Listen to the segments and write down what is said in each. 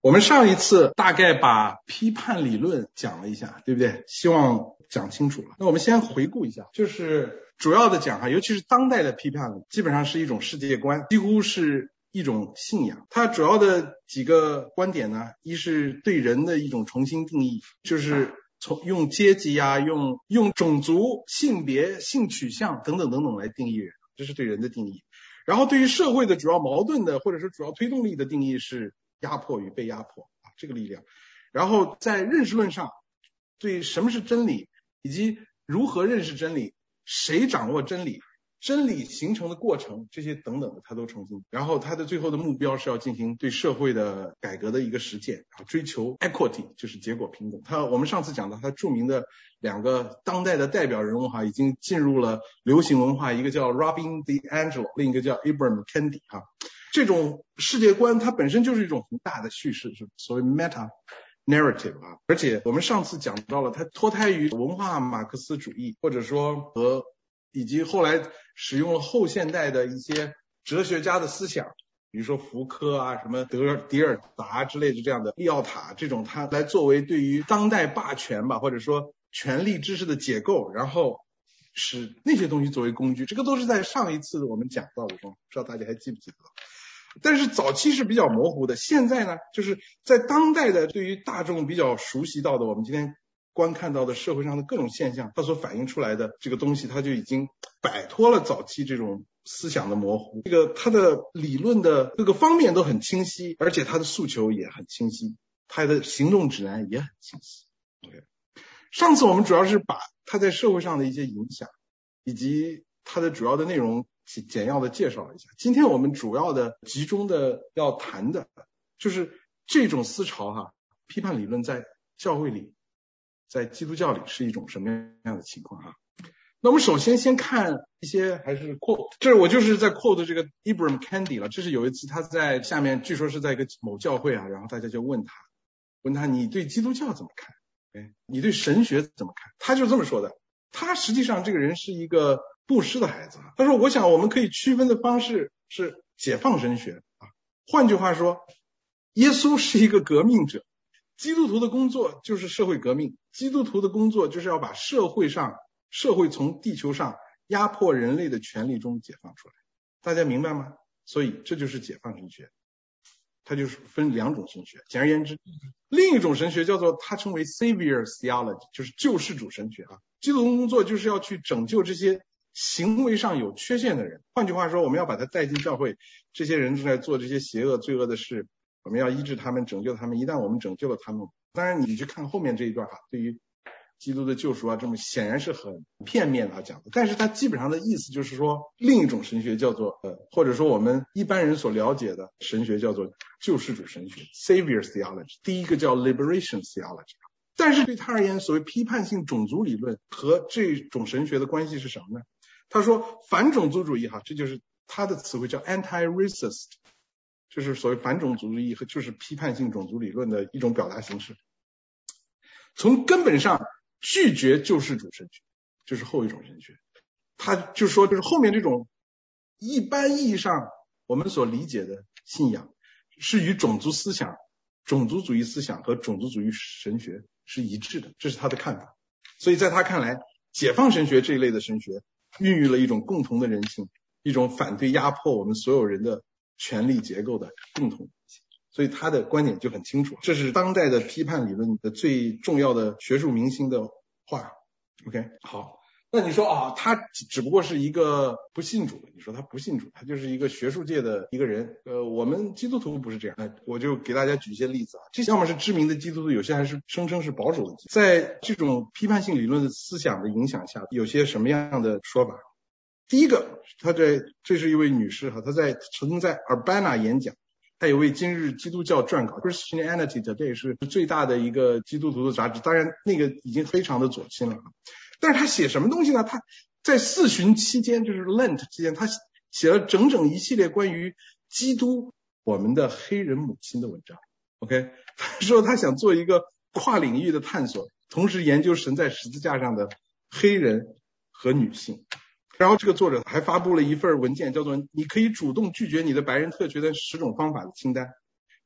我们上一次大概把批判理论讲了一下，对不对？希望讲清楚了。那我们先回顾一下，就是主要的讲尤其是当代的批判论，基本上是一种世界观，几乎是一种信仰。它主要的几个观点呢，一是对人的一种重新定义，就是用阶级啊，用种族、性别、性取向等等来定义人，这是对人的定义。然后对于社会的主要矛盾的或者是主要推动力的定义是压迫与被压迫这个力量。然后在认识论上，对什么是真理以及如何认识真理，谁掌握真理，真理形成的过程，这些等等的他都重新。然后他的最后的目标是要进行对社会的改革的一个实践，追求 equity 就是结果平等。我们上次讲到他著名的两个当代的代表人物已经进入了流行文化，一个叫 Robin DiAngelo， 另一个叫 Ibram Kendi。这种世界观它本身就是一种宏大的叙事，是所谓 meta narrative 而且我们上次讲到了它脱胎于文化马克思主义，或者说以及后来使用了后现代的一些哲学家的思想，比如说福柯什么迪尔达之类的这样的利奥塔这种，它来作为对于当代霸权或者说权力知识的解构，然后使那些东西作为工具。这个都是在上一次我们讲到的，不知道大家还记不记得。但是早期是比较模糊的，现在呢，就是在当代的对于大众比较熟悉到的我们今天观看到的社会上的各种现象，它所反映出来的这个东西，它就已经摆脱了早期这种思想的模糊。它的理论的各个方面都很清晰，而且它的诉求也很清晰，它的行动指南也很清晰。上次我们主要是把它在社会上的一些影响以及它的主要的内容简要的介绍了一下。今天我们主要的集中的要谈的就是这种思潮批判理论在教会里，在基督教里是一种什么样的情况那我们首先看一些还是 quote， 这我就是在 quote 这个 Ibram Kendi 了。这是有一次他在下面据说是在一个某教会然后大家就问他你对基督教怎么看，你对神学怎么看？他就这么说的。他实际上这个人是一个布施的孩子他说我想我们可以区分的方式是解放神学换句话说，耶稣是一个革命者，基督徒的工作就是社会革命，基督徒的工作就是要把社会从地球上压迫人类的权利中解放出来。大家明白吗？所以这就是解放神学，它就是分两种神学。简而言之，另一种神学叫做它称为 Savior Theology， 就是救世主神学基督徒工作就是要去拯救这些行为上有缺陷的人。换句话说，我们要把他带进教会，这些人正在做这些邪恶罪恶的事，我们要医治他们，拯救他们。一旦我们拯救了他们，当然你去看后面这一段对于基督的救赎这么显然是很片面的讲的，但是它基本上的意思就是说，另一种神学叫做或者说我们一般人所了解的神学叫做救世主神学 Savior Theology， 第一个叫 Liberation Theology。 但是对他而言，所谓批判性种族理论和这种神学的关系是什么呢？他说反种族主义这就是他的词汇叫 anti-racist， 就是所谓反种族主义和就是批判性种族理论的一种表达形式，从根本上拒绝救世主神学，就是后一种神学。他就说就是后面这种一般意义上我们所理解的信仰是与种族思想、种族主义思想和种族主义神学是一致的，这是他的看法。所以在他看来，解放神学这一类的神学孕育了一种共同的人性，一种反对压迫我们所有人的权力结构的共同人性。所以他的观点就很清楚，这是当代的批判理论的最重要的学术明星的话。 OK， 好，那你说他只不过是一个不信主，你说他不信主，他就是一个学术界的一个人。我们基督徒不是这样。我就给大家举一些例子这要么是知名的基督徒，有些还是声称是保守的。在这种批判性理论的思想的影响下，有些什么样的说法？第一个，这是一位女士曾经在 Urbana 演讲，他有为今日基督教撰稿 Christianity Today 是最大的一个基督徒的杂志，当然那个已经非常的左倾了。但是他写什么东西呢？他在四旬期间，就是 Lent 期间，他写了整整一系列关于基督我们的黑人母亲的文章。 OK， 他说他想做一个跨领域的探索，同时研究神在十字架上的黑人和女性。然后这个作者还发布了一份文件，叫做你可以主动拒绝你的白人特权的10种方法的清单。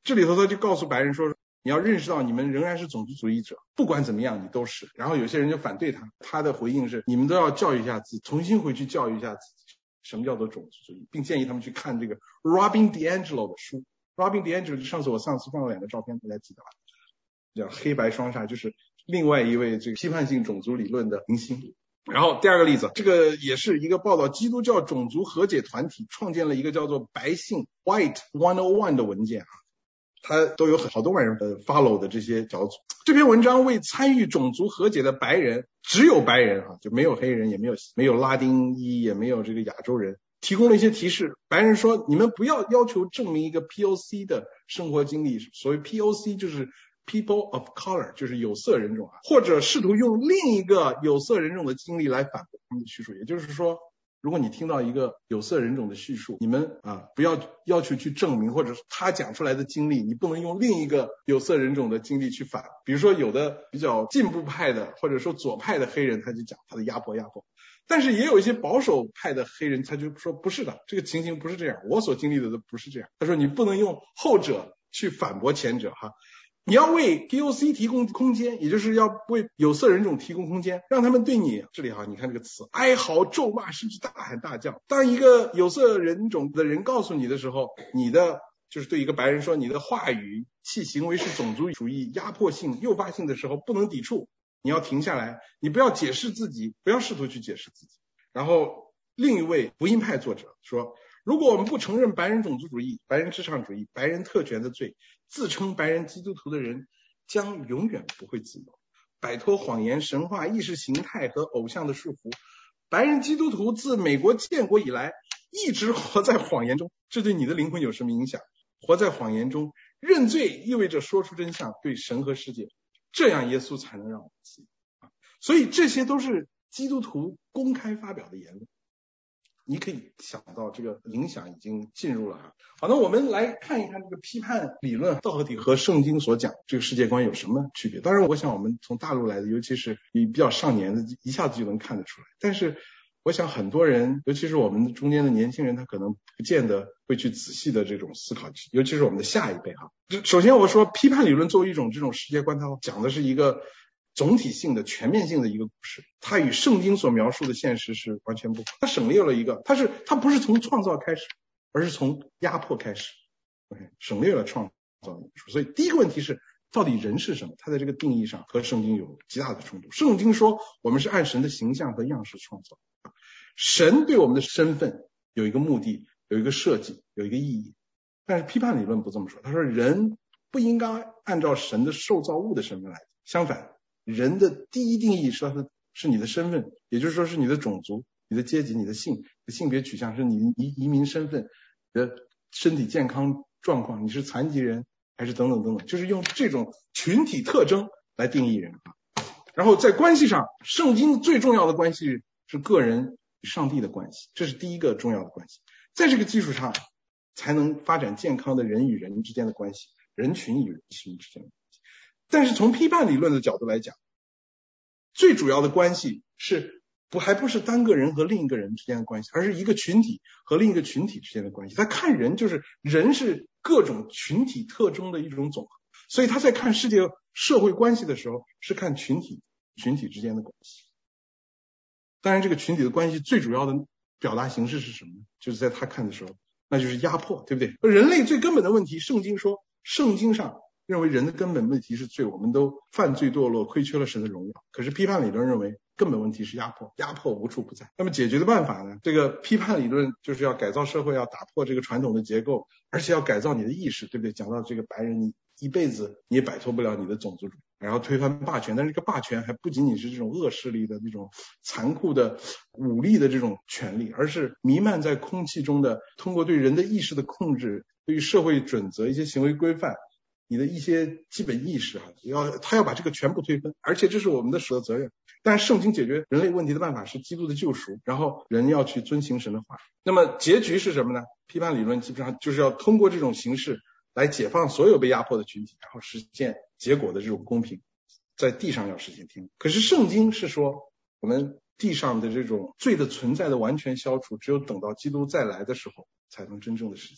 这里头他就告诉白人说，你要认识到你们仍然是种族主义者，不管怎么样你都是。然后有些人就反对他，他的回应是，你们都要教育一下自己，重新回去教育一下自己，什么叫做种族主义，并建议他们去看这个 Robin DiAngelo 的书。Robin DiAngelo 上次放了2个照片，大家记得吧？叫黑白双煞，就是另外一位这个批判性种族理论的明星。然后第二个例子，这个也是一个报道基督教种族和解团体创建了一个叫做白姓 White 101的文件啊，它都有好多万人follow 的这些小组。这篇文章为参与种族和解的白人，只有白人啊，就没有黑人，也没有拉丁裔，也没有这个亚洲人，提供了一些提示。白人说，你们不要要求证明一个 POC 的生活经历，所谓 POC 就是 People of Color， 就是有色人种啊，或者试图用另一个有色人种的经历来反驳他们的叙述。也就是说，如果你听到一个有色人种的叙述，你们不要要求去证明，或者是他讲出来的经历，你不能用另一个有色人种的经历去反。比如说有的比较进步派的或者说左派的黑人，他就讲他的压迫，但是也有一些保守派的黑人，他就说不是的，这个情形不是这样，我所经历的都不是这样。他说你不能用后者去反驳前者哈。你要为 POC 提供空间，也就是要为有色人种提供空间，让他们对你，这里哈，你看这个词，哀嚎、咒骂，甚至大喊大叫。当一个有色人种的人告诉你的时候，你的就是对一个白人说，你的话语其行为是种族主义、压迫性、诱发性的时候，不能抵触，你要停下来，你不要解释自己，不要试图去解释自己。然后另一位福音派作者说，如果我们不承认白人种族主义、白人至上主义、白人特权的罪，自称白人基督徒的人将永远不会自由，摆脱谎言、神话、意识形态和偶像的束缚。白人基督徒自美国建国以来一直活在谎言中，这对你的灵魂有什么影响？活在谎言中，认罪意味着说出真相，对神和世界，这样耶稣才能让我们自由。所以这些都是基督徒公开发表的言论。你可以想到这个影响已经进入了啊。好，那我们来看一看这个批判理论到底和圣经所讲这个世界观有什么区别。当然我想我们从大陆来的，尤其是比较少年的，一下子就能看得出来。但是我想很多人，尤其是我们中间的年轻人，他可能不见得会去仔细的这种思考，尤其是我们的下一辈哈。首先我说批判理论作为一种这种世界观，它讲的是一个总体性的全面性的一个故事，它与圣经所描述的现实是完全不同。它省略了一个，它不是从创造开始，而是从压迫开始。OK， 省略了创造的描述。所以第一个问题是，到底人是什么？它在这个定义上和圣经有极大的冲突。圣经说我们是按神的形象和样式创造，神对我们的身份有一个目的，有一个设计，有一个意义。但是批判理论不这么说，他说人不应该按照神的受造物的身份来，相反，人的第一定义是你的身份，也就是说是你的种族、你的阶级、你的性别取向，是你移民身份、你的身体健康状况，你是残疾人还是等等等等，就是用这种群体特征来定义人啊。然后在关系上，圣经最重要的关系是个人与上帝的关系，这是第一个重要的关系。在这个基础上，才能发展健康的人与人之间的关系，人群与人群之间的关系。但是从批判理论的角度来讲，最主要的关系还不是单个人和另一个人之间的关系，而是一个群体和另一个群体之间的关系。他看人就是人是各种群体特征的一种总和，所以他在看世界社会关系的时候是看群体之间的关系。当然这个群体的关系最主要的表达形式是什么呢？就是在他看的时候，那就是压迫，对不对？人类最根本的问题，圣经上认为人的根本问题是罪，我们都犯罪堕落，亏缺了神的荣耀。可是批判理论认为根本问题是压迫无处不在。那么解决的办法呢？这个批判理论就是要改造社会，要打破这个传统的结构，而且要改造你的意识，对不对？讲到这个白人，你一辈子你也摆脱不了你的种族主义，然后推翻霸权。但是这个霸权还不仅仅是这种恶势力的那种残酷的武力的这种权利，而是弥漫在空气中的，通过对人的意识的控制，对于社会准则一些行为规范，你的一些基本意识他要把这个全部推翻，而且这是我们的责任。但是圣经解决人类问题的办法是基督的救赎，然后人要去遵行神的话。那么结局是什么呢？批判理论基本上就是要通过这种形式来解放所有被压迫的群体，然后实现结果的这种公平，在地上要实现天国。可是圣经是说，我们地上的这种罪的存在的完全消除，只有等到基督再来的时候才能真正的实现。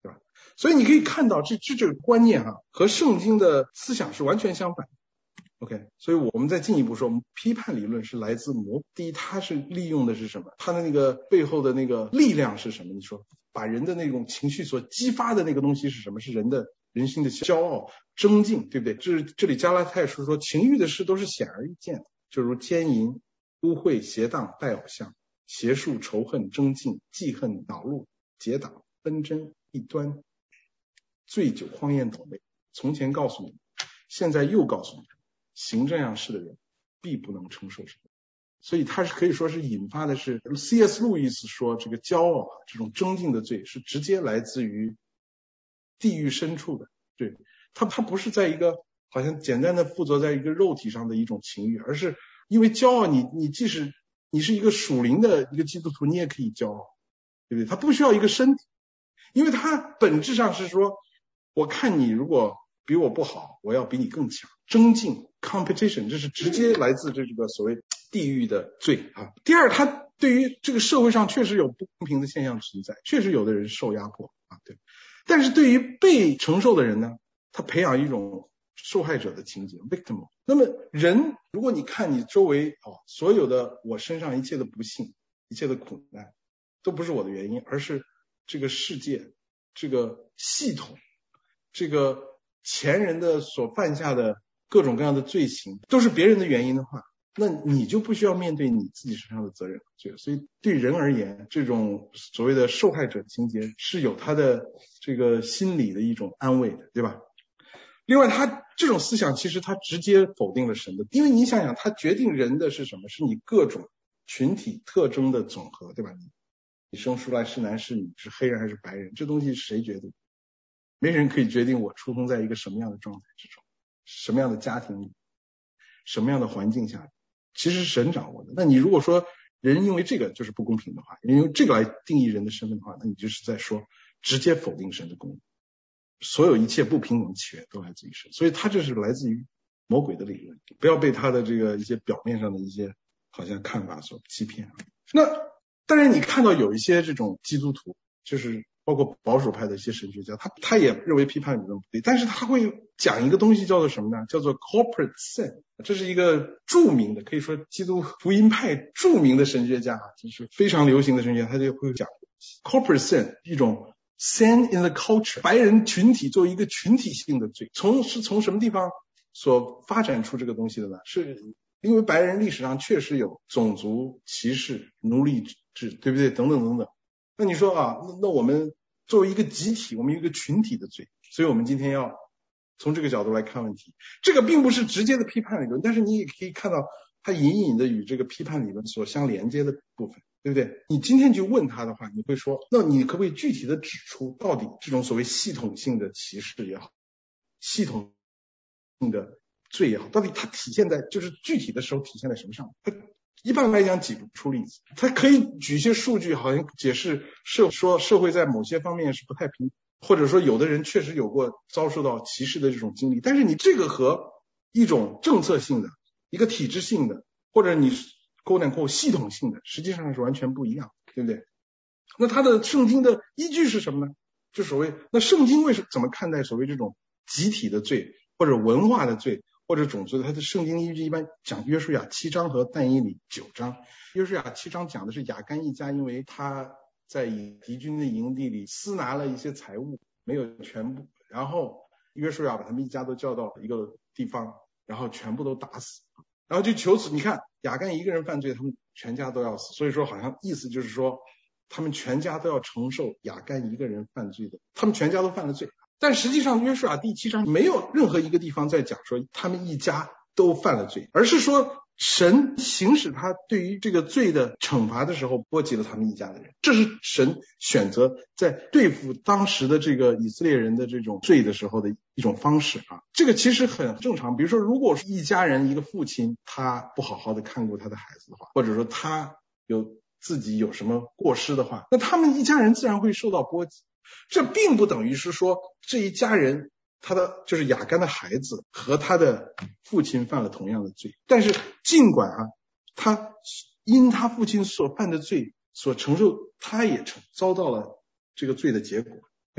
对吧？所以你可以看到这个观念和圣经的思想是完全相反的。OK， 所以我们再进一步说，我们批判理论是来自魔。第一，它是利用的是什么？它的那个背后的那个力量是什么？你说把人的那种情绪所激发的那个东西是什么？是人心的骄傲、争竞，对不对？这里加拉太书说，情欲的事都是显而易见的，就如奸淫、污秽、邪荡、拜偶像、邪术、仇恨、争竞、记恨、恼怒、结党、纷争、异端、醉酒、荒宴等类。从前告诉你们，现在又告诉你们，行这样事的人必不能承受神。所以他是可以说是引发的是 C.S. 路易斯说，这个骄傲这种争竞的罪是直接来自于地狱深处的。对，他不是在一个好像简单的附着在一个肉体上的一种情欲，而是因为骄傲，你即使你是一个属灵的一个基督徒，你也可以骄傲，对不对？他不需要一个身体，因为他本质上是说，我看你如果比我不好，我要比你更强。争竞 competition， 这是直接来自这个所谓地狱的罪啊。第二，他对于这个社会上确实有不公平的现象存在，确实有的人受压迫啊，对。但是对于被承受的人呢，他培养一种受害者的情节 victim。 那么人，如果你看你周围所有的我身上一切的不幸、一切的苦难都不是我的原因，而是这个世界、这个系统、这个前人的所犯下的各种各样的罪行都是别人的原因的话，那你就不需要面对你自己身上的责任。所以对人而言，这种所谓的受害者情节是有他的这个心理的一种安慰的，对吧？另外，他这种思想其实他直接否定了神的，因为你想想，他决定人的是什么？是你各种群体特征的总和，对吧？你生出来是男是女，是黑人还是白人，这东西谁决定？没人可以决定我出生在一个什么样的状态之中，什么样的家庭里，什么样的环境下，其实是神掌握的。那你如果说人因为这个就是不公平的话，人用这个来定义人的身份的话，那你就是在说直接否定神的公义。所有一切不平等的起源都来自于神，所以他这是来自于魔鬼的理论，不要被他的这个一些表面上的一些好像看法所欺骗。那当然你看到有一些这种基督徒，就是包括保守派的一些神学家，他也认为批判理论不对，但是他会讲一个东西叫做什么呢？叫做 corporate sin。 这是一个著名的，可以说基督福音派著名的神学家，就是非常流行的神学家，他就会讲 corporate sin， 一种sin in the culture， 白人群体作为一个群体性的罪，是从什么地方所发展出这个东西的呢？是因为白人历史上确实有种族歧视、奴隶制，对不对？等等等等。那你说那我们作为一个集体，我们有一个群体的罪，所以我们今天要从这个角度来看问题。这个并不是直接的批判理论，但是你也可以看到它隐隐的与这个批判理论所相连接的部分，对不对？你今天去问他的话，你会说，那你可不可以具体的指出，到底这种所谓系统性的歧视也好，系统性的罪也好，到底它体现在就是具体的时候体现在什么上面？它一般来讲举不出例子，它可以举一些数据，好像解释说社会在某些方面是不太平，或者说有的人确实有过遭受到歧视的这种经历，但是你这个和一种政策性的、一个体制性的，或者你系统性的，实际上是完全不一样，对不对？那它的圣经的依据是什么呢？就所谓，那圣经怎么看待所谓这种集体的罪，或者文化的罪，或者种族的？它的圣经依据一般讲约书亚7章和但以理9章。约书亚7章讲的是亚干一家，因为他在敌军的营地里私拿了一些财物，没有全部，然后约书亚把他们一家都叫到一个地方，然后全部都打死，然后就求此，你看亚干一个人犯罪，他们全家都要死，所以说好像意思就是说他们全家都要承受亚干一个人犯罪的，他们全家都犯了罪。但实际上约书亚第7章没有任何一个地方在讲说他们一家都犯了罪，而是说神行使他对于这个罪的惩罚的时候波及了他们一家的人，这是神选择在对付当时的这个以色列人的这种罪的时候的一种方式啊。这个其实很正常，比如说如果是一家人，一个父亲他不好好的看顾他的孩子的话，或者说他自己有什么过失的话，那他们一家人自然会受到波及。这并不等于是说这一家人他的就是亚干的孩子和他的父亲犯了同样的罪，但是尽管他因他父亲所犯的罪所承受，他也遭到了这个罪的结果。那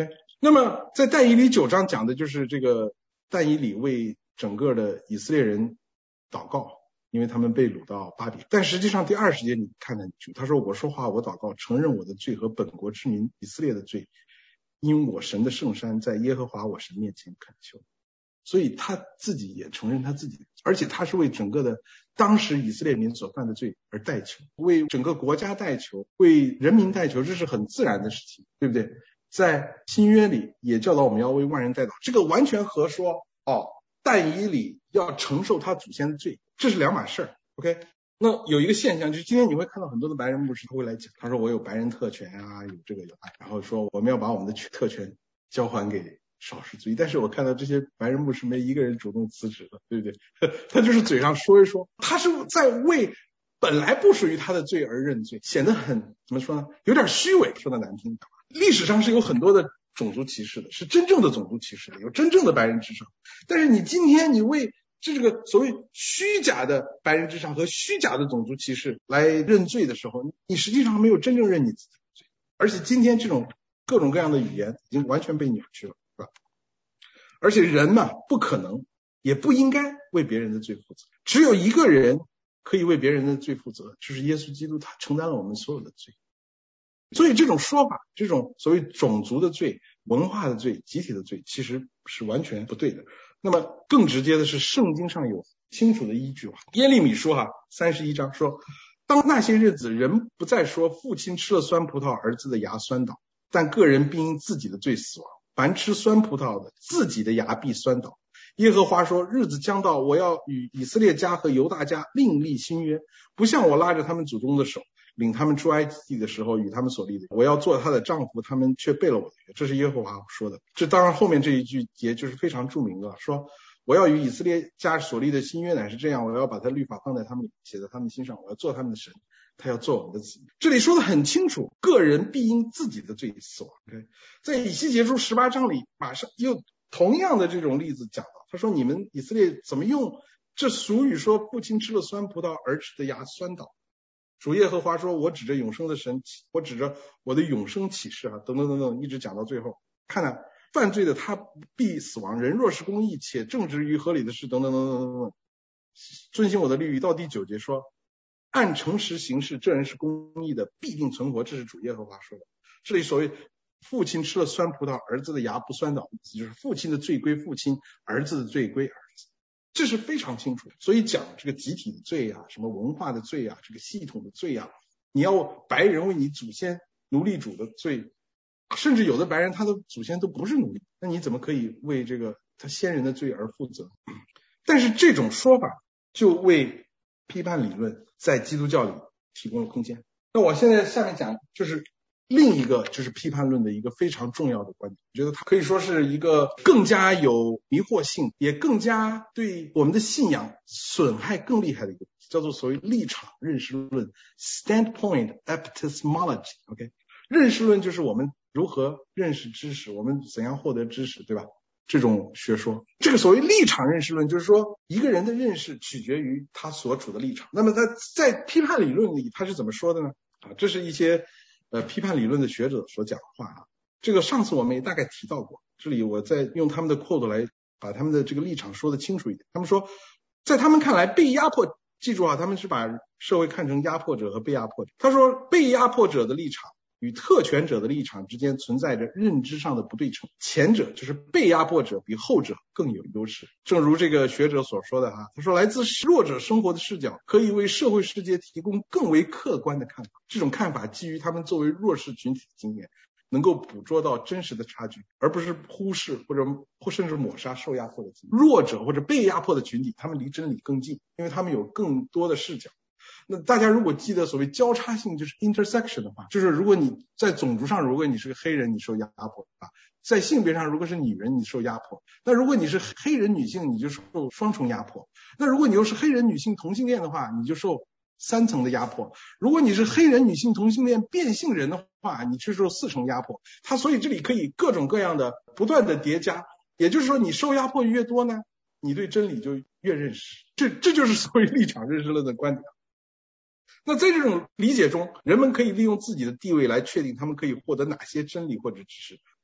那么在但以理9章讲的就是这个但以理为整个的以色列人祷告，因为他们被掳到巴比。但实际上第20节你看得很清楚，他说我说话我祷告，承认我的罪和本国之民以色列的罪，因我神的圣山在耶和华我神面前恳求。所以他自己也承认他自己，而且他是为整个的当时以色列民所犯的罪而代求，为整个国家代求，为人民代求，这是很自然的事情，对不对？在新约里也教导我们要为万人代祷，这个完全和说但以理要承受他祖先的罪，这是两码事儿。OK， 那有一个现象就是今天你会看到很多的白人牧师他会来讲，他说我有白人特权啊，有这个有那，然后说我们要把我们的特权交还给少数族裔，但是我看到这些白人牧师没一个人主动辞职的，对不对？他就是嘴上说一说，他是在为本来不属于他的罪而认罪，显得很怎么说呢？有点虚伪，说的难听。历史上是有很多的种族歧视的，是真正的种族歧视的，有真正的白人至上。但是你今天你为这个所谓虚假的白人至上和虚假的种族歧视来认罪的时候，你实际上没有真正认你自己的罪，而且今天这种各种各样的语言已经完全被扭曲了。而且人嘛，不可能也不应该为别人的罪负责，只有一个人可以为别人的罪负责，就是耶稣基督，他承担了我们所有的罪。所以这种说法，这种所谓种族的罪、文化的罪、集体的罪，其实是完全不对的。那么更直接的是圣经上有清楚的依据。耶利米书31章说，当那些日子，人不再说父亲吃了酸葡萄，儿子的牙酸倒，但个人必因自己的罪死亡。凡吃酸葡萄的，自己的牙必酸倒。耶和华说，日子将到，我要与以色列家和犹大家另立新约，不像我拉着他们祖宗的手，领他们出埃及地的时候与他们所立的，我要做他的丈夫，他们却背了我的约。这是耶和华说的。这当然后面这一句节就是非常著名的，说我要与以色列家所立的新约乃是这样，我要把他律法放在他们写在他们心上，我要做他们的神，他要做我们的子民。这里说的很清楚，个人必因自己的罪死亡。在以西结书18章里，马上又同样的这种例子讲到，他说你们以色列怎么用这俗语说父亲吃了酸葡萄，儿子的牙酸倒。主耶和华说，我指着永生的神，我指着我的永生启示等等等等，一直讲到最后。看犯罪的他必死亡，人若是公义且正直于合理的事等等等等等等，遵行我的律例。到第9节说，按诚实行事，这人是公义的，必定存活。这是主耶和华说的。这里所谓父亲吃了酸葡萄，儿子的牙不酸倒，就是父亲的罪归父亲，儿子的罪归儿子，这是非常清楚。所以讲这个集体的罪什么文化的罪这个系统的罪你要白人为你祖先奴隶主的罪，甚至有的白人他的祖先都不是奴隶，那你怎么可以为这个他先人的罪而负责？但是这种说法就为批判理论在基督教里提供了空间。那我现在下面讲就是另一个就是批判论的一个非常重要的观点，我觉得它可以说是一个更加有迷惑性，也更加对我们的信仰损害更厉害的一个，叫做所谓立场认识论 standpoint epistemology。 认识论就是我们如何认识知识，我们怎样获得知识，对吧？这种学说，这个所谓立场认识论就是说一个人的认识取决于他所处的立场。那么他在批判理论里他是怎么说的呢？这是一些批判理论的学者所讲的话这个上次我们也大概提到过，这里我再用他们的 quote 来把他们的这个立场说得清楚一点。他们说在他们看来，被压迫，记住他们是把社会看成压迫者和被压迫者。他说被压迫者的立场与特权者的立场之间存在着认知上的不对称，前者就是被压迫者比后者更有优势。正如这个学者所说的他说来自弱者生活的视角可以为社会世界提供更为客观的看法，这种看法基于他们作为弱势群体的经验，能够捕捉到真实的差距，而不是忽视或甚至抹杀受压迫的经验。弱者或者被压迫的群体他们离真理更近，因为他们有更多的视角。那大家如果记得所谓交叉性就是 intersection 的话，就是如果你在种族上如果你是个黑人你受压迫在性别上如果是女人你受压迫，那如果你是黑人女性你就受双重压迫，那如果你又是黑人女性同性恋的话你就受3层的压迫，如果你是黑人女性同性恋变性人的话你是受4层压迫。所以这里可以各种各样的不断的叠加，也就是说你受压迫越多呢，你对真理就越认识。这就是所谓立场认识论的观点。那在这种理解中，人们可以利用自己的地位来确定他们可以获得哪些真理或者知识，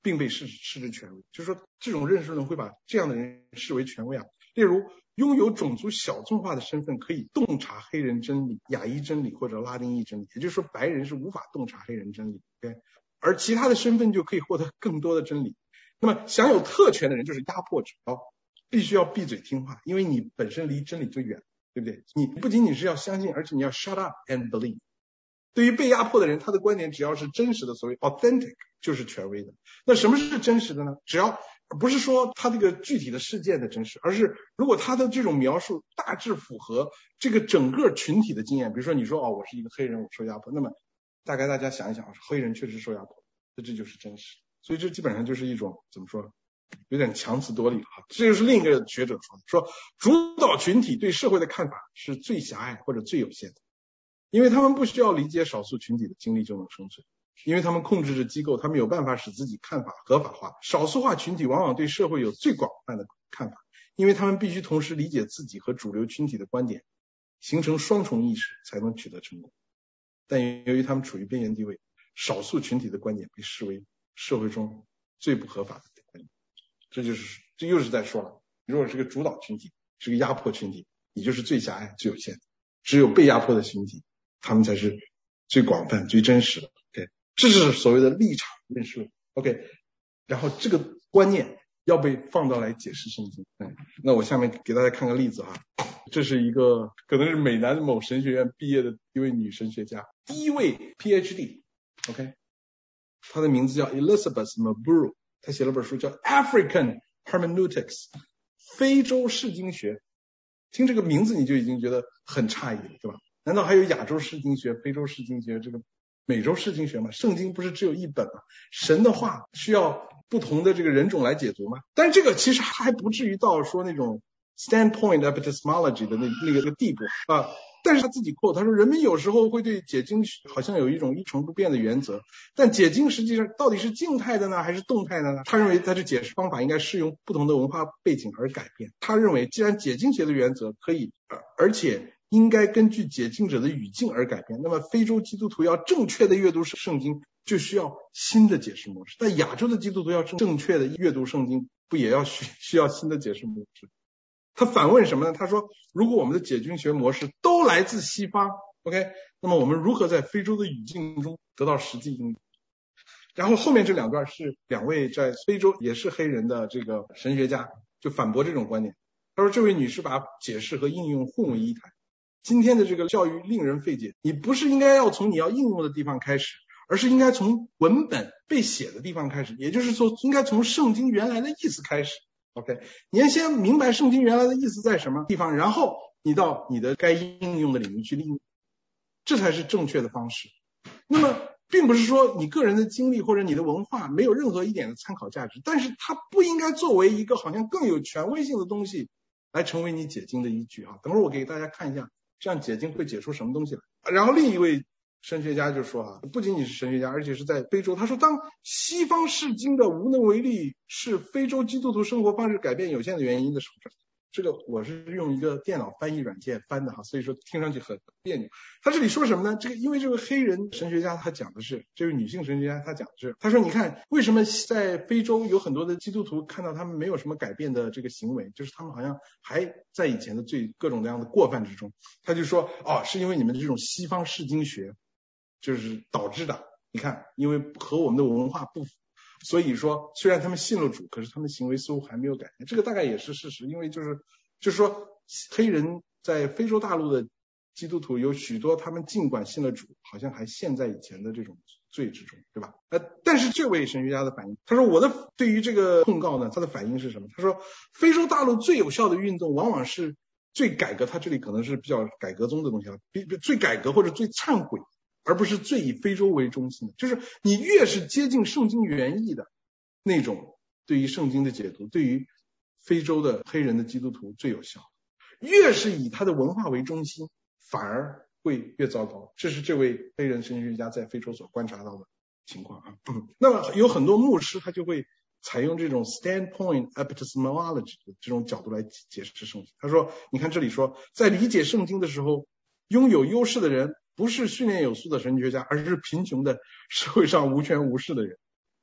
并被视之权威，就是说这种认识论会把这样的人视为权威啊。例如拥有种族小众化的身份可以洞察黑人真理、亚裔真理或者拉丁裔真理，也就是说白人是无法洞察黑人真理，对，而其他的身份就可以获得更多的真理。那么享有特权的人就是压迫者，必须要闭嘴听话，因为你本身离真理就远，对不对？你不仅仅是要相信，而且你要 shut up and believe。对于被压迫的人，他的观点只要是真实的，所谓 authentic 就是权威的。那什么是真实的呢？只要不是说他这个具体的事件的真实，而是如果他的这种描述大致符合这个整个群体的经验，比如说你说我是一个黑人，我受压迫，那么大概大家想一想，黑人确实受压迫，这就是真实。所以这基本上就是一种怎么说，有点强词夺理了。这就是另一个学者说主导群体对社会的看法是最狭隘或者最有限的。因为他们不需要理解少数群体的经历就能生存，因为他们控制着机构，他们有办法使自己看法合法化。少数化群体往往对社会有最广泛的看法，因为他们必须同时理解自己和主流群体的观点，形成双重意识才能取得成功。但由于他们处于边缘地位，少数群体的观点被视为社会中最不合法的观点。这又是在说了，如果是个主导群体，是个压迫群体，你就是最狭隘最有限的。只有被压迫的群体，他们才是最广泛最真实的。 OK， 这是所谓的立场认识论。 OK， 然后这个观念要被放到来解释圣经。那我下面给大家看个例子哈，这是一个可能是美南某神学院毕业的一位女神学家，第一位 PhD。 OK， 她的名字叫 Elizabeth Maburu， 她写了本书叫 African Hermeneutics， 非洲释经学。听这个名字你就已经觉得很诧异了，对吧？难道还有亚洲释经学、非洲释经学、这个美洲释经学吗？圣经不是只有一本吗？神的话需要不同的这个人种来解读吗？但是这个其实还不至于到说那种 standpoint epistemology 的那个地步啊。但是他自己 quote， 他说人们有时候会对解经好像有一种一成不变的原则，但解经实际上到底是静态的呢还是动态的呢？他认为他的解释方法应该适用不同的文化背景而改变。他认为既然解经学的原则可以而且应该根据解经者的语境而改变，那么非洲基督徒要正确的阅读圣经就需要新的解释模式，但亚洲的基督徒要正确的阅读圣经不也要需要新的解释模式？他反问什么呢？他说如果我们的解经学模式都来自西方 OK， 那么我们如何在非洲的语境中得到实际应用？然后后面这两段是两位在非洲也是黑人的这个神学家就反驳这种观点。他说这位女士把解释和应用混为一谈，今天的这个教育令人费解，你不是应该要从你要应用的地方开始，而是应该从文本被写的地方开始，也就是说应该从圣经原来的意思开始。OK， 你要先明白圣经原来的意思在什么地方，然后你到你的该应用的领域去利用，这才是正确的方式。那么并不是说你个人的经历或者你的文化没有任何一点的参考价值，但是它不应该作为一个好像更有权威性的东西来成为你解经的依据啊。等会儿我给大家看一下这样解经会解出什么东西来。然后另一位神学家就说不仅仅是神学家，而且是在非洲，他说当西方释经的无能为力是非洲基督徒生活方式改变有限的原因的时候，这个我是用一个电脑翻译软件翻的所以说听上去很别扭。他这里说什么呢？因为这位黑人神学家他讲的是，这位女性神学家他讲的是，他说你看为什么在非洲有很多的基督徒看到他们没有什么改变的这个行为，就是他们好像还在以前的各种各样的过犯之中。他就说是因为你们这种西方释经学就是导致的，你看因为和我们的文化不符，所以说虽然他们信了主，可是他们行为似乎还没有改变。这个大概也是事实，因为就是说黑人在非洲大陆的基督徒有许多他们尽管信了主，好像还陷在以前的这种罪之中，对吧？但是这位神学家的反应，他说对于这个控告呢，他的反应是什么？他说非洲大陆最有效的运动往往是最改革，他这里可能是比较改革宗的东西最改革或者最忏悔，而不是最以非洲为中心的。就是你越是接近圣经原意的那种对于圣经的解读，对于非洲的黑人的基督徒最有效，越是以他的文化为中心反而会越糟糕。这是这位黑人神学家在非洲所观察到的情况那么有很多牧师他就会采用这种 standpoint epistemology 的这种角度来解释圣经。他说你看这里说，在理解圣经的时候，拥有优势的人不是训练有素的神学家，而是贫穷的社会上无权无势的人。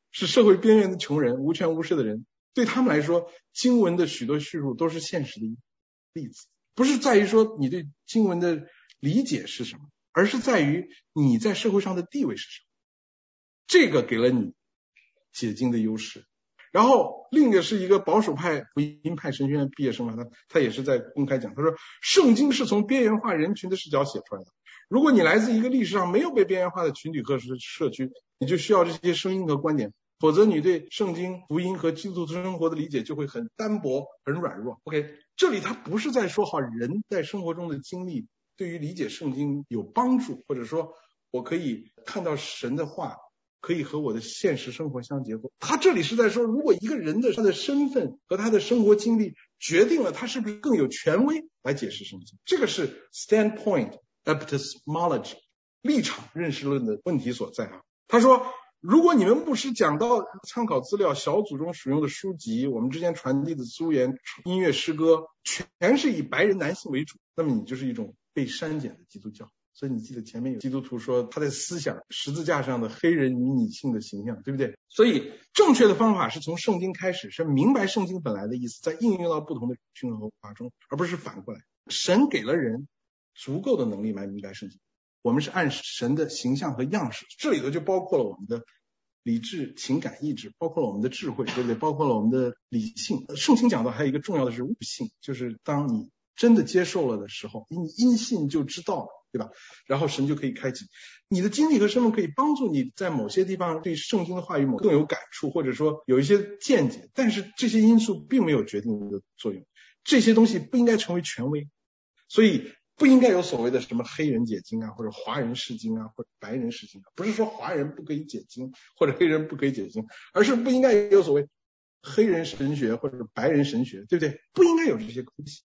是社会边缘的穷人，无权无势的人，对他们来说，经文的许多叙述都是现实的例子，不是在于说你对经文的理解是什么，而是在于你在社会上的地位是什么。这个给了你解经的优势。然后另一个是一个保守派福音派神学院毕业生他也是在公开讲，他说圣经是从边缘化人群的视角写出来的，如果你来自一个历史上没有被边缘化的群体和社区，你就需要这些声音和观点，否则你对圣经福音和基督徒生活的理解就会很单薄很软弱。 OK， 这里他不是在说好人在生活中的经历对于理解圣经有帮助，或者说我可以看到神的话可以和我的现实生活相结合。他这里是在说，如果一个人的他的身份和他的生活经历决定了他是不是更有权威来解释圣经，这个是 standpoint epistemology 立场认识论的问题所在啊。他说如果你们牧师讲到参考资料小组中使用的书籍，我们之间传递的资源音乐诗歌全是以白人男性为主，那么你就是一种被删减的基督教。所以你记得前面有基督徒说他在思想十字架上的黑人与女性的形象，对不对？所以正确的方法是从圣经开始，是明白圣经本来的意思，再应用到不同的群和文化中，而不是反过来。神给了人足够的能力来明白圣经，我们是按神的形象和样式，这里头就包括了我们的理智、情感、意志，包括了我们的智慧，对不对？包括了我们的理性。圣经讲到还有一个重要的是悟性，就是当你真的接受了的时候，你因信就知道了，对吧？然后神就可以开启你的经历和身份，可以帮助你在某些地方对圣经的话语更有感触，或者说有一些见解，但是这些因素并没有决定的作用，这些东西不应该成为权威，所以不应该有所谓的什么黑人解经啊，或者华人释经啊，或者白人释经啊。不是说华人不可以解经，或者黑人不可以解经，而是不应该有所谓黑人神学或者白人神学，对不对？不应该有这些东西。